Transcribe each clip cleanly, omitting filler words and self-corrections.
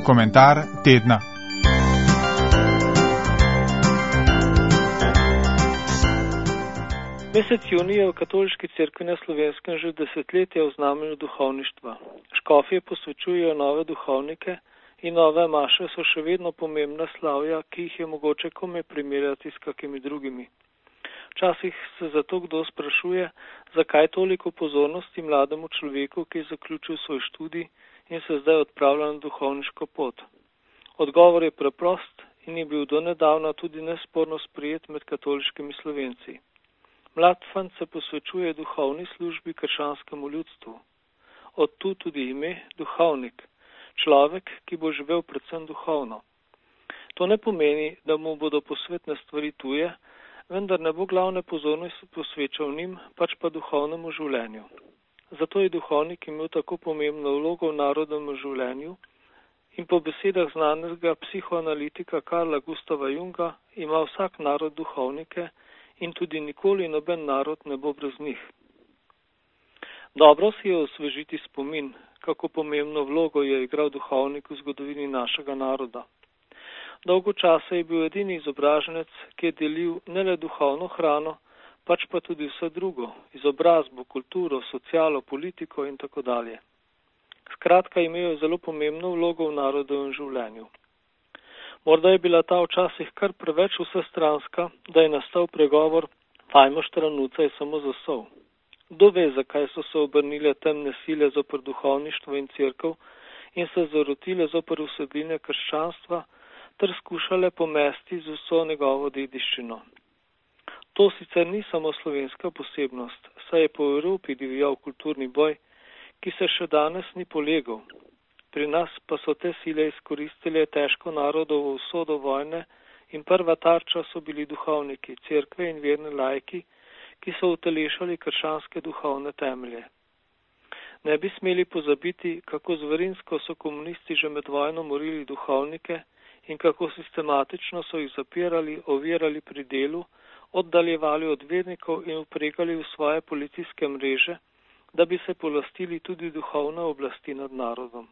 Komentar tedna. Mesec junij je v katoliški cerkvi na Slovenskem že desetletja v znamenju duhovništva. Škofje posvečujejo nove duhovnike in nove maše so še vedno pomembna slavja, ki jih je mogoče komaj primerjati s kakimi drugimi. Včasih se zato kdo sprašuje, zakaj toliko pozornosti mlademu človeku, ki je zaključil svoj študij in se zdaj odpravlja na duhovniško pot. Odgovor je preprost in je bil donedavna tudi nesporno sprejet med katoliškimi Slovenci. Mlad fant se posvečuje duhovni službi krščanskemu ljudstvu. Od tu tudi ime duhovnik, človek, ki bo živel predvsem duhovno. To ne pomeni, da mu bodo posvetne stvari tuje, vendar ne bo glavne pozornosti posvečal njim, pač pa duhovnemu življenju. Zato je duhovnik imel tako pomembno vlogo v narodnem življenju in po besedah znanega psihoanalitika Karla Gustava Junga ima vsak narod duhovnike in tudi nikoli noben narod ne bo brez njih. Dobro si je osvežiti spomin, kako pomembno vlogo je igral duhovnik v zgodovini našega naroda. Dolgo časa je bil edini izobraženec, ki je delil ne le duhovno hrano, pač pa tudi vse drugo, izobrazbo, kulturo, socialo, politiko in tako dalje. Skratka, imel je zelo pomembno vlogo v narodovem življenju. Morda je bila ta včasih kar preveč vsestranska, da je nastal pregovor "Fajmo štranuca je samo zasol". Kdo ve, zakaj so se obrnile temne sile zoper duhovništvo in cerkev in se zarotile zoper usedline krščanstva ter skušale pomesti z vso njegovo dediščino. To sicer ni samo slovenska posebnost, saj je po Evropi divjal kulturni boj, ki se še danes ni polegal. Pri nas pa so te sile izkoristile težko narodovo usodo vojne in prva tarča so bili duhovniki, cerkve in verne laiki, ki so utelešali krščanske duhovne temelje. Ne bi smeli pozabiti, kako zverinsko so komunisti že med vojno morili duhovnike in kako sistematično so jih zapirali, ovirali pri delu, oddaljevali od vernikov in upregali v svoje policijske mreže, da bi se polastili tudi duhovne oblasti nad narodom.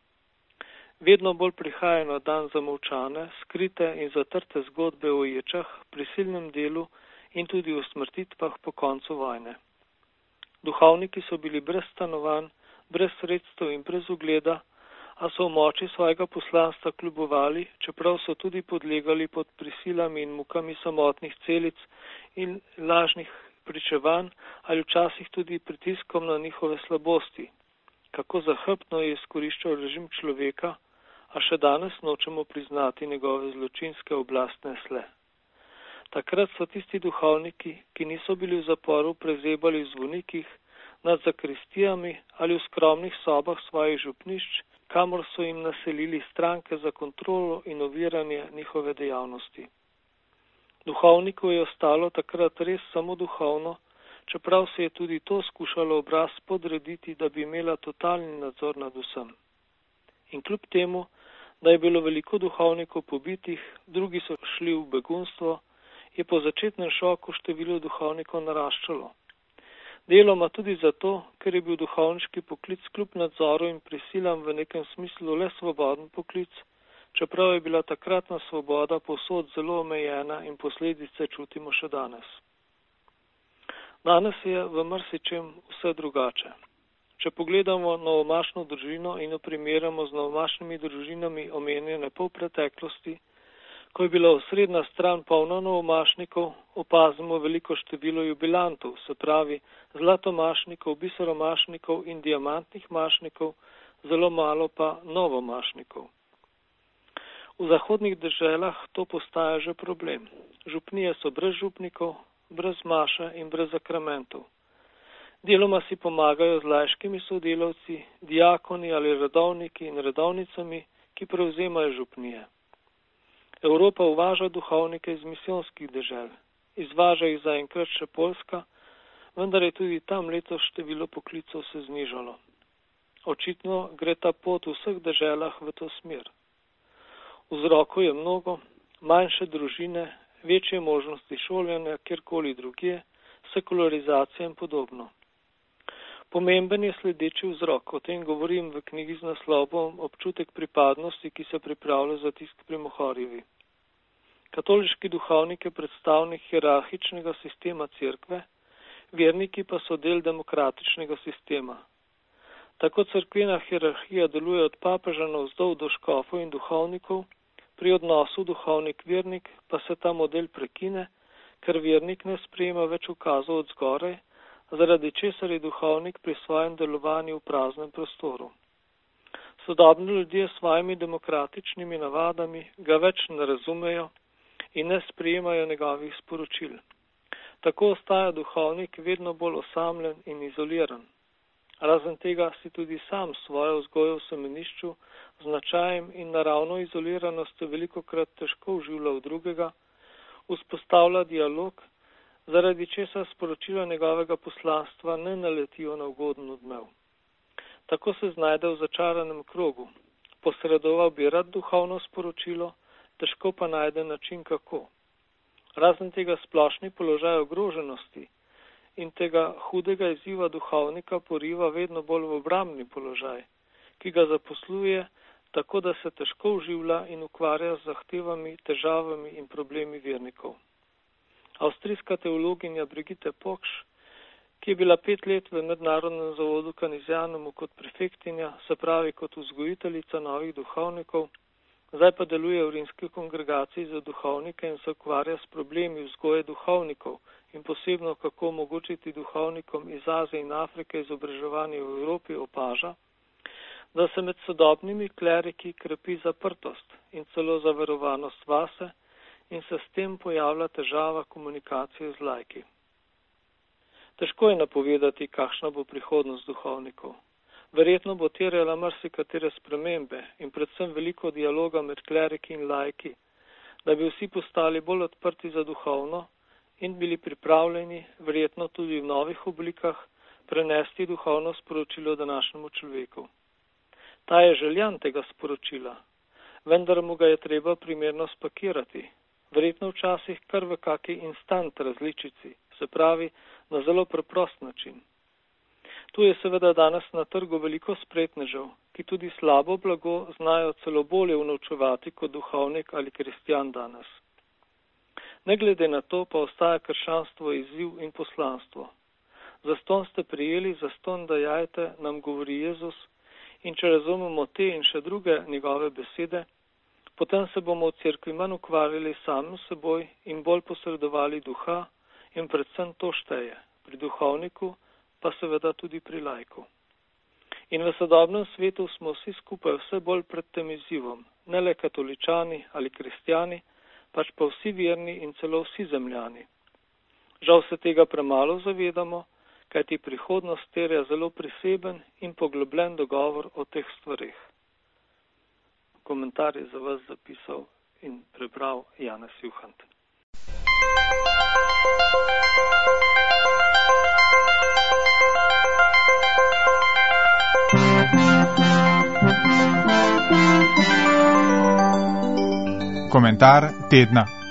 Vedno bolj prihaja na dan zamolčane, skrite in zatrte zgodbe o ječah, prisilnem delu in tudi o smrtitvah po koncu vojne. Duhovniki so bili brez stanovanj, brez sredstev in brez ugleda, a so v moči svojega poslanstva kljubovali, čeprav so tudi podlegali pod prisilami in mukami samotnih celic in lažnih pričevanj ali včasih tudi pritiskom na njihove slabosti. Kako zahrbtno je izkoriščal režim človeka, a še danes nočemo priznati njegove zločinske oblastne sle. Takrat so tisti duhovniki, ki niso bili v zaporu, prezebali v zvonikih, nad zakristijami ali v skromnih sobah svojih župnišč, kamor so jim naselili stranke za kontrolo in oviranje njihove dejavnosti. Duhovniku je ostalo takrat res samo duhovno, čeprav se je tudi to skušalo obraz podrediti, da bi imela totalni nadzor nad vsem. In kljub temu, da je bilo veliko duhovnikov pobitih, drugi so šli v begunstvo, je po začetnem šoku število duhovnikov naraščalo. Deloma tudi zato, ker je bil duhovniški poklic kljub nadzoru in prisilam v nekem smislu le svoboden poklic, čeprav je bila takratna svoboda povsod zelo omejena in posledice čutimo še danes. Danes je v marsičem vse drugače. Če pogledamo novomašno družino in jo primerjamo z novomašnimi družinami omenjene pol preteklosti, ko je bila osrednja stran polna novomašnikov, opazimo veliko število jubilantov, se pravi zlatomašnikov, biseromašnikov in diamantnih mašnikov, zelo malo pa novomašnikov. V zahodnih deželah to postaja že problem. Župnije so brez župnikov, brez maše in brez sakramentov. Deloma si pomagajo z laiškimi sodelavci, diakoni ali redovniki in redovnicami, ki prevzemajo župnije. Evropa uvaža duhovnike iz misijonskih dežel. Izvaža jih zaenkrat še Poljska, vendar je tudi tam letos število poklicov se znižalo. Očitno gre ta pot v vseh deželah v to smer. Vzrokov je mnogo, manjše družine, večje možnosti šolanja kjerkoli drugje, sekularizacija in podobno. Pomemben je sledeči vzrok. O tem govorim v knjigi z naslovom Občutek pripadnosti, ki se pripravlja za tisk pri Mohorjevi. Katoliški duhovnik je predstavnik hierarhičnega sistema cerkve, verniki pa so del demokratičnega sistema. Tako cerkvena hierarhija deluje od papeža navzdol do škofov in duhovnikov, pri odnosu duhovnik-vernik pa se ta model prekine, ker vernik ne sprejema več ukazov od zgoraj, zaradi česar je duhovnik pri svojem delovanju v praznem prostoru. Sodobni ljudje s svojimi demokratičnimi navadami ga več ne razumejo in ne sprejemajo njegovih sporočil. Tako ostaja duhovnik vedno bolj osamljen in izoliran. Razen tega si tudi sam svojo vzgojo v semenišču z značajem in naravno izoliranostjo velikokrat težko vživlja v drugega, vzpostavlja dialog, zaradi česa sporočila njegovega poslanstva ne naletijo na ugoden odmev. Tako se znajde v začaranem krogu. Posredoval bi rad duhovno sporočilo, težko pa najde način kako. Razen tega splošni položaj ogroženosti in tega hudega izziva duhovnika poriva vedno bolj v obrambni položaj, ki ga zaposluje tako, da se težko vživlja in ukvarja z zahtevami, težavami in problemi vernikov. Avstrijska teologinja Brigitte Pokš, ki je bila 5 let v mednarodnem zavodu Canisianum kot prefektinja, se pravi kot vzgojiteljica novih duhovnikov, zdaj pa deluje v rimski kongregaciji za duhovnike in se ukvarja s problemi vzgoje duhovnikov in posebno kako omogočiti duhovnikom iz Azije in Afrike izobraževanje v Evropi, opaža, da se med sodobnimi kleriki krepi zaprtost in celo zaverovanost vase in se s tem pojavlja težava komunikacije z laiki. Težko je napovedati, kakšna bo prihodnost duhovnikov. Verjetno bo terjala marsikatere spremembe in predvsem veliko dialoga med kleriki in laiki, da bi vsi postali bolj odprti za duhovno in bili pripravljeni, verjetno tudi v novih oblikah, prenesti duhovno sporočilo današnjemu človeku. Ta je željan tega sporočila, vendar mu ga je treba primerno spakirati, verjetno včasih kar v kaki instant različici, se pravi na zelo preprost način. Tu je seveda danes na trgu veliko spretnežev, ki tudi slabo blago znajo celo bolje unovčevati kot duhovnik ali kristjan danes. Ne glede na to pa ostaja krščanstvo izziv in poslanstvo. Zastonj ste prijeli, zastonj dajajte, nam govori Jezus, in če razumemo te in še druge njegove besede, potem se bomo v cerkvi manj ukvarjali sami seboj in bolj posredovali duha in predvsem to šteje, pri duhovniku pa seveda tudi pri laiku. In v sodobnem svetu smo vsi skupaj vse bolj pred tem izzivom, ne le katoličani ali kristjani, pač pa vsi verni in celo vsi zemljani. Žal se tega premalo zavedamo, kajti prihodnost terja zelo priseben in poglobljen dogovor o teh stvareh. Komentar je za vas zapisal in prebral Janez Juhant. Komentar tedna.